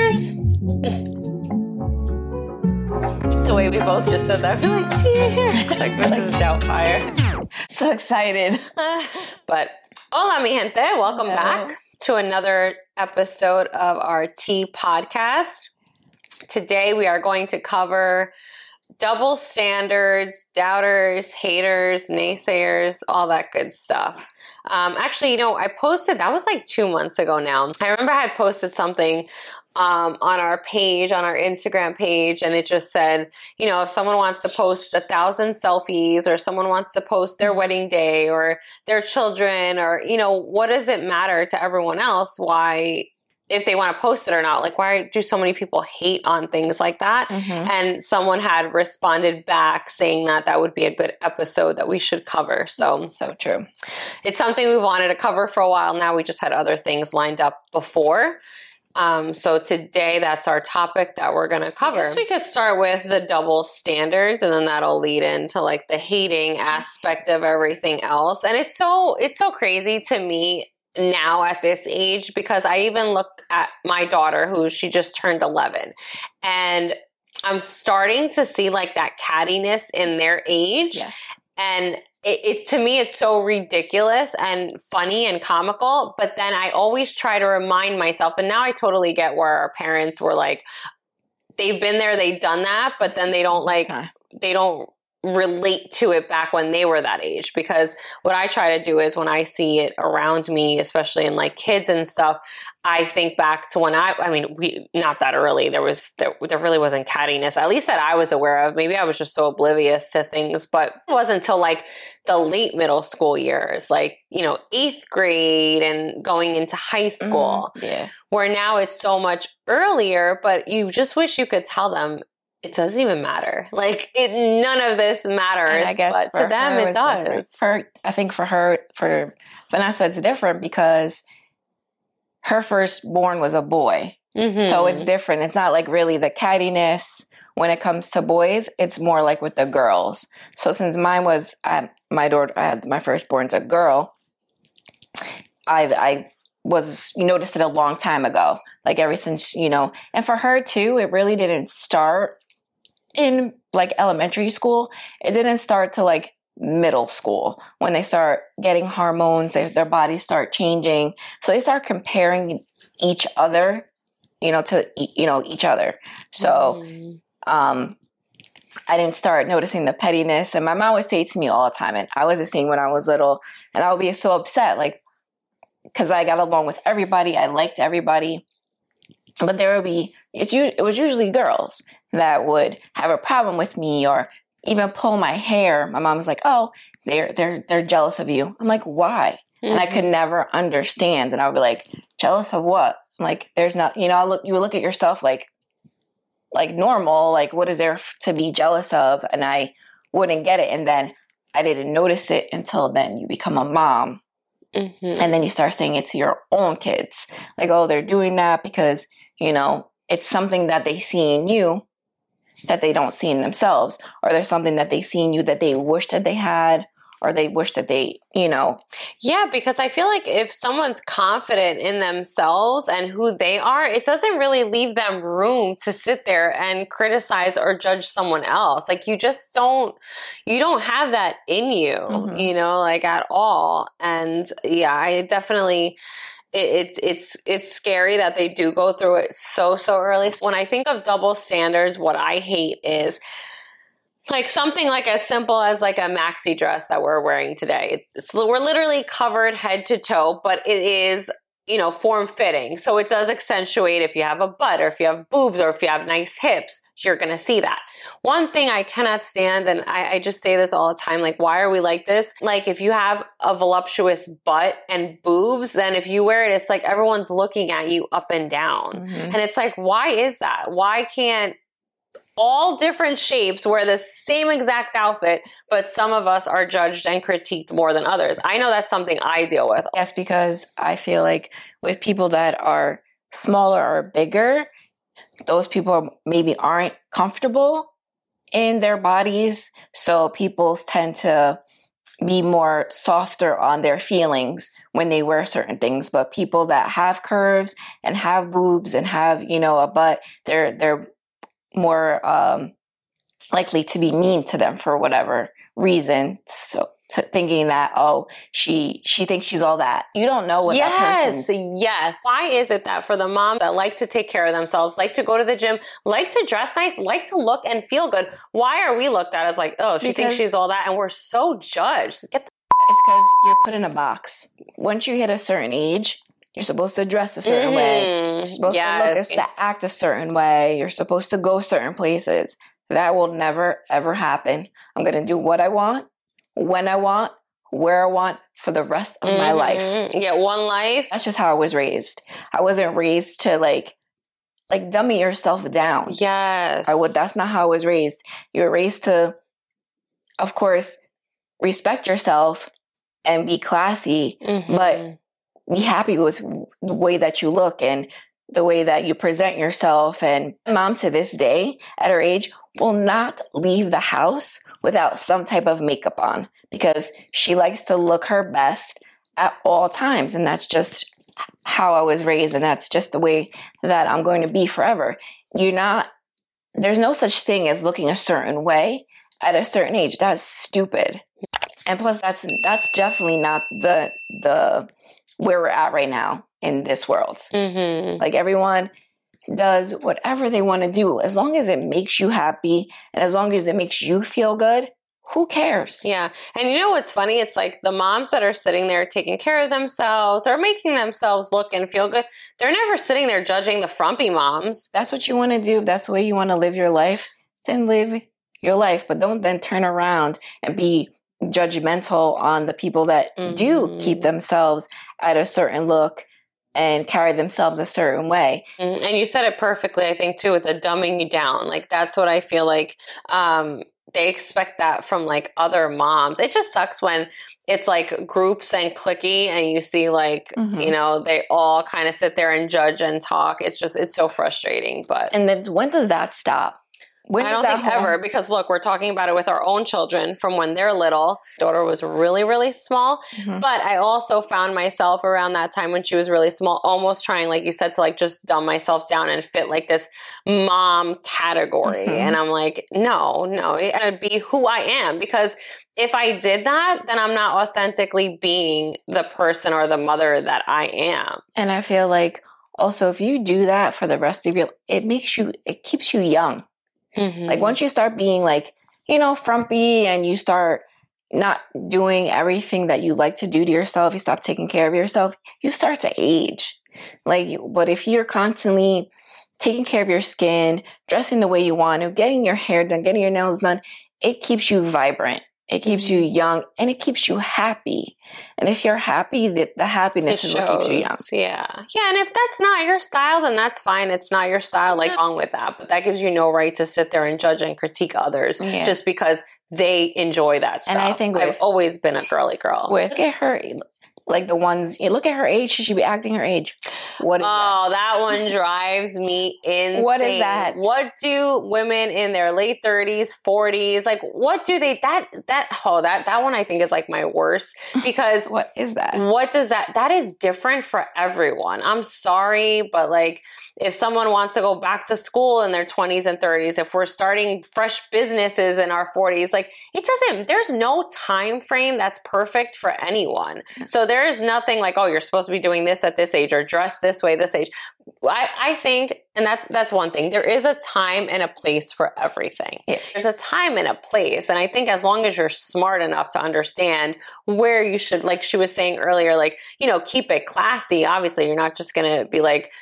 Cheers! The way we both just said that, I feel like cheers! Like this is Doubtfire. So excited. But hola, mi gente. Welcome back to another episode of our Tea Podcast. Today we are going to cover double standards, doubters, haters, naysayers, all that good stuff. Actually, I posted, that was like 2 months ago now. I remember I had posted something on our page, on our Instagram page, and it just said, if someone wants to post 1,000 selfies, or someone wants to post their wedding day or their children, or, what does it matter to everyone else? Why, if they want to post it or not, like, why do so many people hate on things like that? Mm-hmm. And someone had responded back saying that would be a good episode that we should cover. So true. It's something we wanted to cover for a while now. We just had other things lined up before. So today that's our topic that we're going to cover. I guess we could start with the double standards, and then that'll lead into like the hating aspect of everything else. And it's so crazy to me now at this age, because I even look at my daughter, who she just turned 11, and I'm starting to see like that cattiness in their age. Yes. And it to me, it's so ridiculous and funny and comical. But then I always try to remind myself, and now I totally get where our parents were like, they've been there, they've done that, but then they don't relate to it back when they were that age. Because what I try to do is, when I see it around me, especially in like kids and stuff, I think back to when we not that early, there really wasn't cattiness, at least that I was aware of. Maybe I was just so oblivious to things, but it wasn't until like the late middle school years, like, 8th grade and going into high school, where now it's so much earlier, but you just wish you could tell them, it doesn't even matter. Like, none of this matters, but to them it does. I think for Vanessa, it's different because her firstborn was a boy. Mm-hmm. So it's different. It's not like really the cattiness when it comes to boys. It's more like with the girls. So since mine was, my firstborn's a girl, I noticed it a long time ago. Like ever since, and for her too, it really didn't start in like elementary school. It didn't start to like middle school when they start getting hormones, their bodies start changing. So they start comparing each other, to each other. So I didn't start noticing the pettiness. And my mom would say to me all the time, and I was the same when I was little, and I would be so upset, like, because I got along with everybody, I liked everybody, but it was usually girls that would have a problem with me or even pull my hair. My mom was like, "Oh, they're jealous of you." I'm like, "Why?" Mm-hmm. And I could never understand. And I would be like, "Jealous of what?" I'm like, there's not, you would look at yourself like normal, like what is there to be jealous of? And I wouldn't get it. And then I didn't notice it until then you become a mom. Mm-hmm. And then you start saying it to your own kids. Like, oh, they're doing that because, it's something that they see in you that they don't see in themselves. Or there's something that they see in you that they wish that they had, or they wish that they, Yeah, because I feel like if someone's confident in themselves and who they are, it doesn't really leave them room to sit there and criticize or judge someone else. Like, you don't have that in you, like at all. And yeah, I definitely... It's scary that they do go through it so early. When I think of double standards, what I hate is like something like as simple as like a maxi dress that we're wearing today. We're literally covered head to toe, but it is, form fitting. So it does accentuate if you have a butt or if you have boobs or if you have nice hips, you're going to see that. One thing I cannot stand, and I just say this all the time, like, why are we like this? Like, if you have a voluptuous butt and boobs, then if you wear it, it's like everyone's looking at you up and down. Mm-hmm. And it's like, why is that? Why can't all different shapes wear the same exact outfit, but some of us are judged and critiqued more than others? I know that's something I deal with. Yes, because I feel like with people that are smaller or bigger, those people maybe aren't comfortable in their bodies. So people tend to be more softer on their feelings when they wear certain things. But people that have curves and have boobs and have, a butt, they're more likely to be mean to them for whatever reason. So thinking that, she thinks she's all that. You don't know what that person. Yes. Why is it that for the moms that like to take care of themselves, like to go to the gym, like to dress nice, like to look and feel good, why are we looked at as like, she thinks she's all that, and we're so judged? It's because you're put in a box. Once you hit a certain age, you're supposed to dress a certain way. You're supposed to look, act a certain way. You're supposed to go certain places. That will never, ever happen. I'm going to do what I want, when I want, where I want for the rest of my life. Yeah, one life. That's just how I was raised. I wasn't raised to like dummy yourself down. Yes. That's not how I was raised. You were raised to, of course, respect yourself and be classy, but be happy with the way that you look and the way that you present yourself. And my mom to this day, at her age, will not leave the house without some type of makeup on because she likes to look her best at all times. And that's just how I was raised. And that's just the way that I'm going to be forever. There's no such thing as looking a certain way at a certain age. That's stupid. And plus that's definitely not the where we're at right now in this world. Like everyone does whatever they want to do. As long as it makes you happy and as long as it makes you feel good, who cares? Yeah. And you know what's funny? It's like the moms that are sitting there taking care of themselves or making themselves look and feel good, they're never sitting there judging the frumpy moms. That's what you want to do. If that's the way you want to live your life, then live your life. But don't then turn around and be judgmental on the people that do keep themselves at a certain look and carry themselves a certain way. And you said it perfectly, I think, too, with the dumbing you down. Like, that's what I feel like they expect that from, like, other moms. It just sucks when it's, like, groups and cliquey and you see, like, they all kind of sit there and judge and talk. It's so frustrating. And then when does that stop? I don't think ever, because look, we're talking about it with our own children from when they're little. Daughter was really, really small. But I also found myself around that time when she was really small, almost trying, like you said, to like just dumb myself down and fit like this mom category. And I'm like, no, it would be who I am, because if I did that, then I'm not authentically being the person or the mother that I am. And I feel like also if you do that for the rest of your life, it keeps you young. Like once you start being like, frumpy and you start not doing everything that you like to do to yourself, you stop taking care of yourself, you start to age. But if you're constantly taking care of your skin, dressing the way you want to, getting your hair done, getting your nails done, it keeps you vibrant. It keeps you young and it keeps you happy. And if you're happy, the happiness is what keeps you young. Yeah. And if that's not your style, then that's fine. It's not your style, wrong with that. But that gives you no right to sit there and judge and critique others just because they enjoy that stuff. And I think I've always been a girly girl. Look at her. Like the ones, you look at her age, she should be acting her age. What is that? That one drives me insane. What is that? What do women in their late 30s, 40s, what do they, that one I think is like my worst, because what is that? What does that is different for everyone. I'm sorry, but if someone wants to go back to school in their 20s and 30s, if we're starting fresh businesses in our 40s, there's no time frame that's perfect for anyone. So there is nothing like, you're supposed to be doing this at this age or dress this way, this age. I think, and that's one thing, there is a time and a place for everything. Yeah. There's a time and a place. And I think as long as you're smart enough to understand where you should, like she was saying earlier, keep it classy. Obviously, you're not just going to be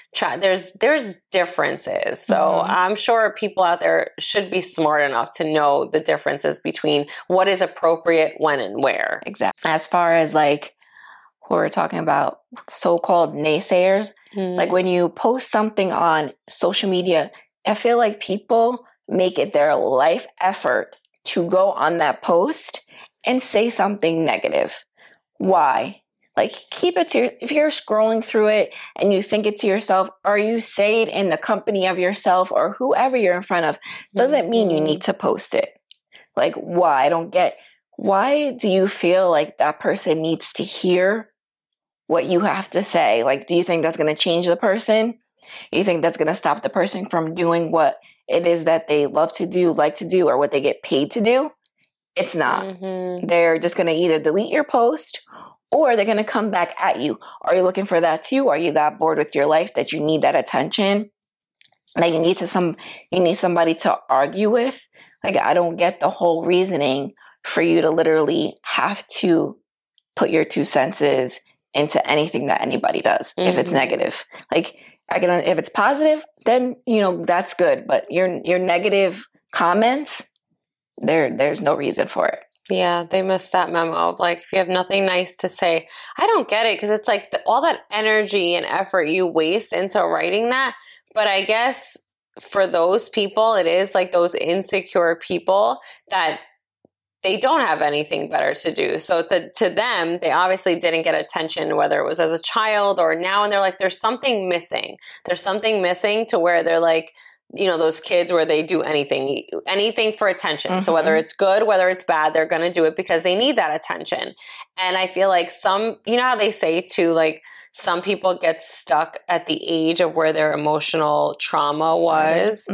there's differences. So I'm sure people out there should be smart enough to know the differences between what is appropriate, when and where. Exactly. As far as who we're talking about, so-called naysayers, when you post something on social media, I feel like people make it their life effort to go on that post and say something negative. Why? Keep it to, if you're scrolling through it and you think it to yourself, or you say it in the company of yourself or whoever you're in front of, doesn't mean you need to post it. Why? I don't get why do you feel like that person needs to hear what you have to say? Like, do you think that's going to change the person? You think that's going to stop the person from doing what it is that they love to do, like to do, or what they get paid to do? It's not. Mm-hmm. They're just going to either delete your post or they're going to come back at you. Are you looking for that too? Are you that bored with your life that you need that attention? Like you need somebody to argue with? Like, I don't get the whole reasoning for you to literally have to put your 2 senses into anything that anybody does. If it's negative, like if it's positive, then that's good. But your negative comments, there's no reason for it. Yeah, they missed that memo of like, if you have nothing nice to say, I don't get it, because it's like all that energy and effort you waste into writing that. But I guess for those people, it is like those insecure people that they don't have anything better to do. So to them, they obviously didn't get attention, whether it was as a child or now in their life. There's something missing. There's something missing to where they're like, those kids where they do anything for attention. Mm-hmm. So whether it's good, whether it's bad, they're going to do it because they need that attention. And I feel like how they say too, like some people get stuck at the age of where their emotional trauma was,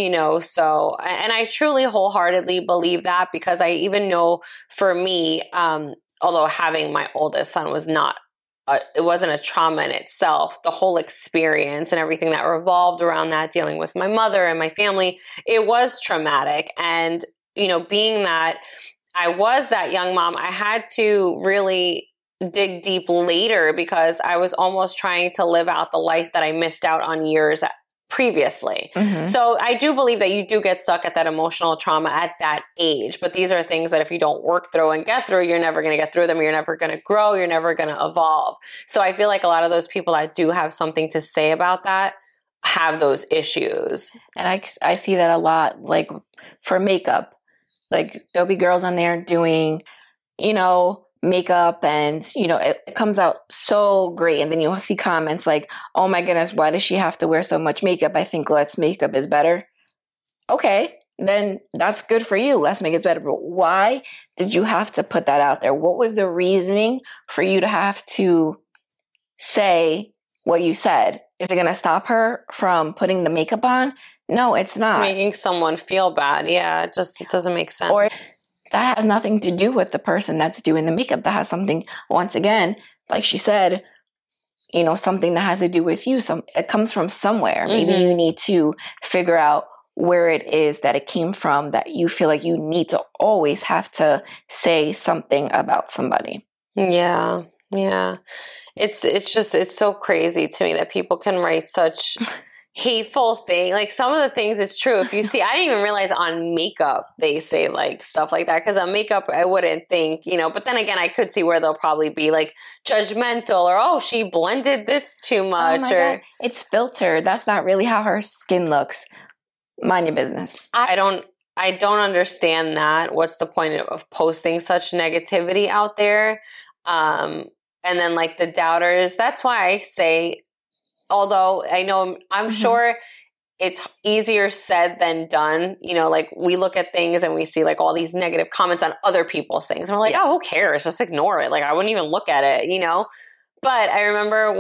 so, and I truly wholeheartedly believe that, because I even know for me, although having my oldest son was not, it wasn't a trauma in itself, the whole experience and everything that revolved around that, dealing with my mother and my family, it was traumatic. And, being that I was that young mom, I had to really dig deep later, because I was almost trying to live out the life that I missed out on years previously. Mm-hmm. So I do believe that you do get stuck at that emotional trauma at that age. But these are things that if you don't work through and get through, you're never going to get through them. You're never going to grow. You're never going to evolve. So I feel like a lot of those people that do have something to say about that have those issues. And I see that a lot, like for makeup. Like there'll be girls on there doing, makeup, and it comes out so great, and then you'll see comments like, oh my goodness, why does she have to wear so much makeup? I think less makeup is better. Okay, then that's good for you. Less makeup is better. But why did you have to put that out there? What was the reasoning for you to have to say what you said? Is it going to stop her from putting the makeup on? No, it's not. Making someone feel bad. Yeah, it doesn't make sense. Or that has nothing to do with the person that's doing the makeup. That has something, once again, like she said, something that has to do with you. It comes from somewhere. Mm-hmm. Maybe you need to figure out where it is that it came from, that you feel like you need to always have to say something about somebody. Yeah. Yeah. It's so crazy to me that people can write such hateful thing. Like some of the things, it's true. If you see, I didn't even realize on makeup they say like stuff like that, because on makeup I wouldn't think, but then again I could see where they'll probably be like judgmental, or oh, she blended this too much, God. It's filtered. That's not really how her skin looks. Mind your business. I don't understand that. What's the point of posting such negativity out there? And then like the doubters, that's why I say, although I know I'm mm-hmm. sure it's easier said than done. Like we look at things and we see like all these negative comments on other people's things. And we're like, oh, who cares? Just ignore it. Like I wouldn't even look at it, But I remember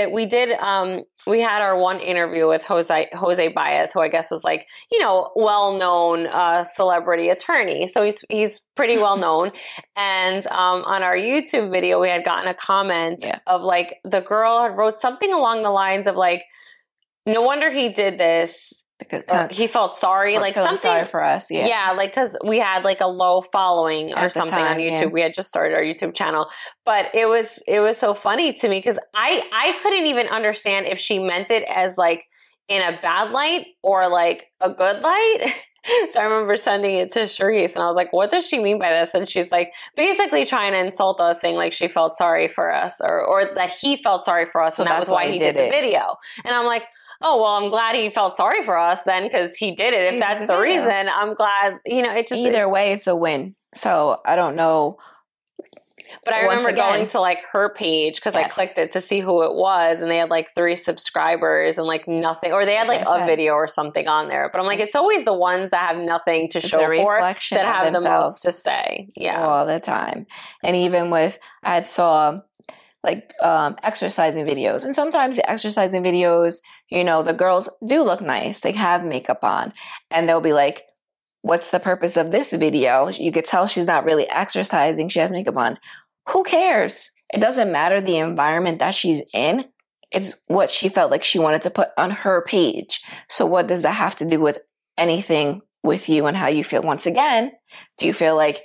we had our one interview with Jose Baez, who I guess was like, well-known celebrity attorney. So he's pretty well known. And on our YouTube video, we had gotten a comment of like the girl had wrote something along the lines of like, no wonder he did this. He felt sorry, like something sorry for us. Yeah, like because we had like a low following or something on YouTube. Yeah. We had just started our YouTube channel, but it was so funny to me because I couldn't even understand if she meant it as like in a bad light or like a good light. So I remember sending it to Charisse and I was like, what does she mean by this? And she's like, basically trying to insult us, saying like she felt sorry for us or that he felt sorry for us, and that was why he did the video. And I'm like, oh, well, I'm glad he felt sorry for us then because he did it. If that's the reason, I'm glad, it just... Either way, it's a win. So I don't know. But I remember going to like her page because I clicked it to see who it was, and they had like 3 subscribers and like nothing, or they had like a video or something on there. But I'm like, it's always the ones that have nothing to show for that have the most to say. Yeah, all the time. And even with, I saw like exercising videos, and sometimes the exercising videos, you know, the girls do look nice, they have makeup on, and they'll be like, what's the purpose of this video? You could tell she's not really exercising, she has makeup on. Who cares? It doesn't matter the environment that she's in. It's what she felt like she wanted to put on her page. So what does that have to do with anything with you and how you feel? Once again, do you feel like,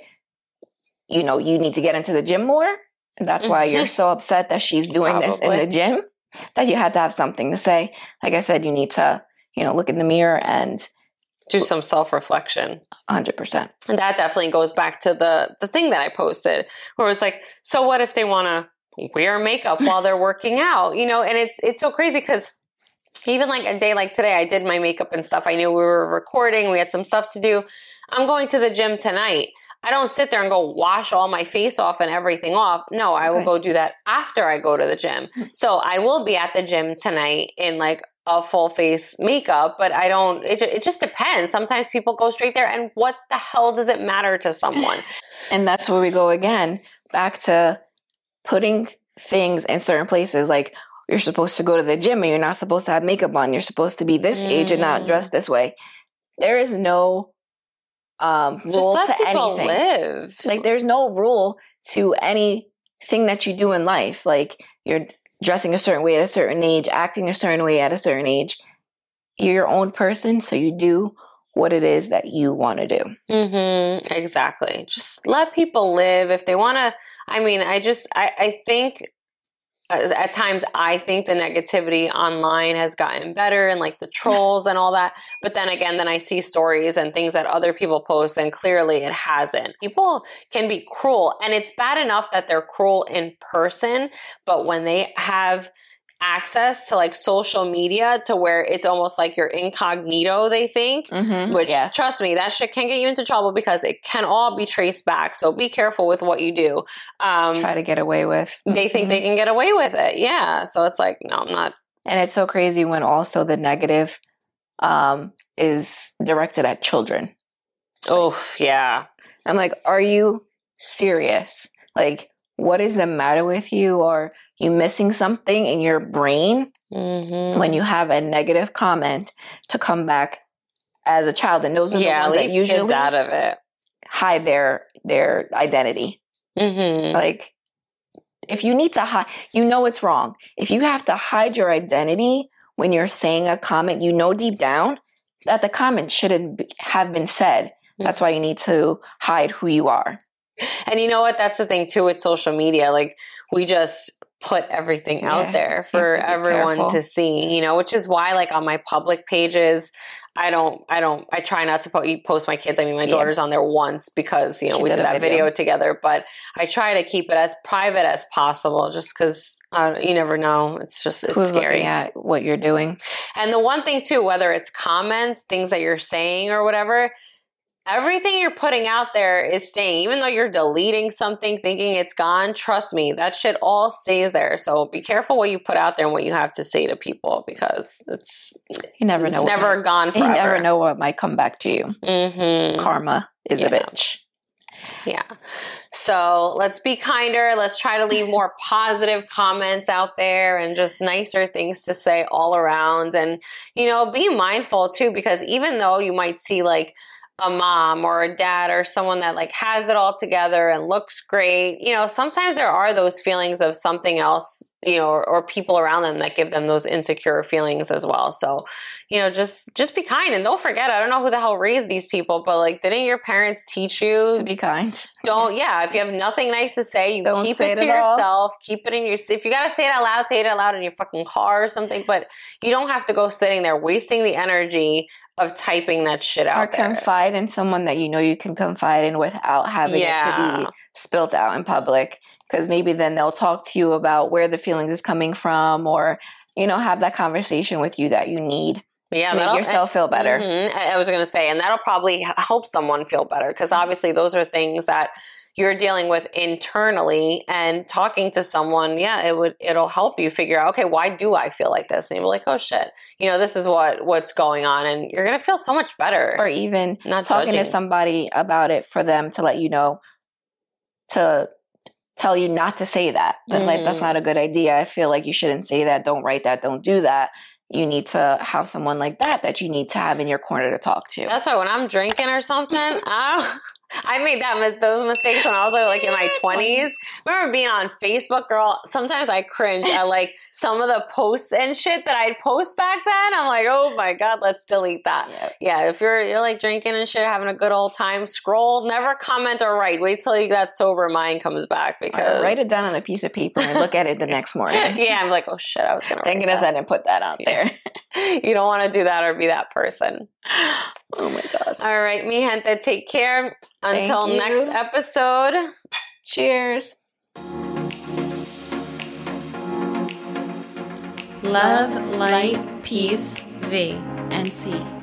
you know, you need to get into the gym more? And that's why you're so upset that she's doing this in the gym, that you had to have something to say. Like I said, you need to, you know, look in the mirror and do some self-reflection. 100%. And that definitely goes back to the thing that I posted, where it's like, so what if they want to wear makeup while they're working out? You know, and it's so crazy because even like a day like today, I did my makeup and stuff. I knew we were recording. We had some stuff to do. I'm going to the gym tonight. I don't sit there and go wash all my face off and everything off. No, I will go do that after I go to the gym. So I will be at the gym tonight in like a full face makeup, but I don't, it just depends. Sometimes people go straight there, and what the hell does it matter to someone? And that's where we go again, back to putting things in certain places. Like, you're supposed to go to the gym and you're not supposed to have makeup on. You're supposed to be this age and not dressed this way. There is no rule to anything. Live. Like, there's no rule to anything that you do in life. Like, you're dressing a certain way at a certain age, acting a certain way at a certain age. You're your own person, so you do what it is that you want to do. Exactly. Just let people live if they want to. I mean, I think at times I think the negativity online has gotten better, and like the trolls and all that. But then again, then I see stories and things that other people post, and clearly it hasn't. People can be cruel, and it's bad enough that they're cruel in person, but when they have access to like social media to where it's almost like you're incognito, they think, which trust me, that shit can get you into trouble because it can all be traced back. So be careful with what you do. Try to get away with. They think they can get away with it. Yeah. So it's like, no, I'm not. And it's so crazy when also the negative is directed at children. Oh, yeah. I'm like, are you serious? Like, what is the matter with you? Or you missing something in your brain when you have a negative comment to come back as a child? And those are the ones that usually kids out of it, hide their identity. Like, if you need to hide, you know it's wrong. If you have to hide your identity when you're saying a comment, you know deep down that the comment shouldn't have been said. That's why you need to hide who you are. And you know what? That's the thing too with social media. Like, we just put everything out there for everyone to see, you know, which is why like on my public pages, I try not to post my kids. I mean, my daughter's on there once because, you know, we did that video together, but I try to keep it as private as possible just because you never know. It's scary. Looking at what you're doing. And the one thing too, whether it's comments, things that you're saying or whatever, everything you're putting out there is staying. Even though you're deleting something thinking it's gone, trust me, that shit all stays there. So be careful what you put out there and what you have to say to people, because it's never gone forever. You never know what might come back to you. Karma is a bitch. Yeah. So let's be kinder. Let's try to leave more positive comments out there and just nicer things to say all around. And, you know, be mindful too, because even though you might see like a mom or a dad or someone that like has it all together and looks great, you know, sometimes there are those feelings of something else, you know, or people around them that give them those insecure feelings as well. So, you know, just be kind, and don't forget, I don't know who the hell raised these people, but like, didn't your parents teach you to be kind? If you have nothing nice to say, you keep it to yourself, keep it in your, if you got to say it out loud, say it out loud in your fucking car or something, but you don't have to go sitting there wasting the energy of typing that shit out there. Or confide in someone that you know you can confide in without having it to be spilt out in public. Because maybe then they'll talk to you about where the feelings is coming from, or, you know, have that conversation with you that you need to make yourself feel better. I was going to say, and that'll probably help someone feel better, because obviously those are things that, you're dealing with internally, and talking to someone, it'll help you figure out, okay, why do I feel like this? And you're like, oh shit, this is what's going on, and you're gonna feel so much better. Or even not talking judging to somebody about it, for them to let you know, to tell you not to say that. But like, that's not a good idea. I feel like you shouldn't say that. Don't write that. Don't do that. You need to have someone like that you need to have in your corner to talk to. That's why when I'm drinking or something, I made those mistakes when I was like in my 20s. Remember being on Facebook, girl? Sometimes I cringe at like some of the posts and shit that I'd post back then. I'm like, oh my God, let's delete that. Yep. Yeah, if you're like drinking and shit, having a good old time, scroll, never comment or write. Wait till that sober mind comes back, because write it down on a piece of paper and look at it the next morning. Yeah, I'm like, oh shit, I was gonna. Thank goodness I didn't put that out there. You don't want to do that or be that person. Oh my gosh. All right, mi gente, take care. Until Thank you. next episode. Cheers. Love, light, peace, V, and C.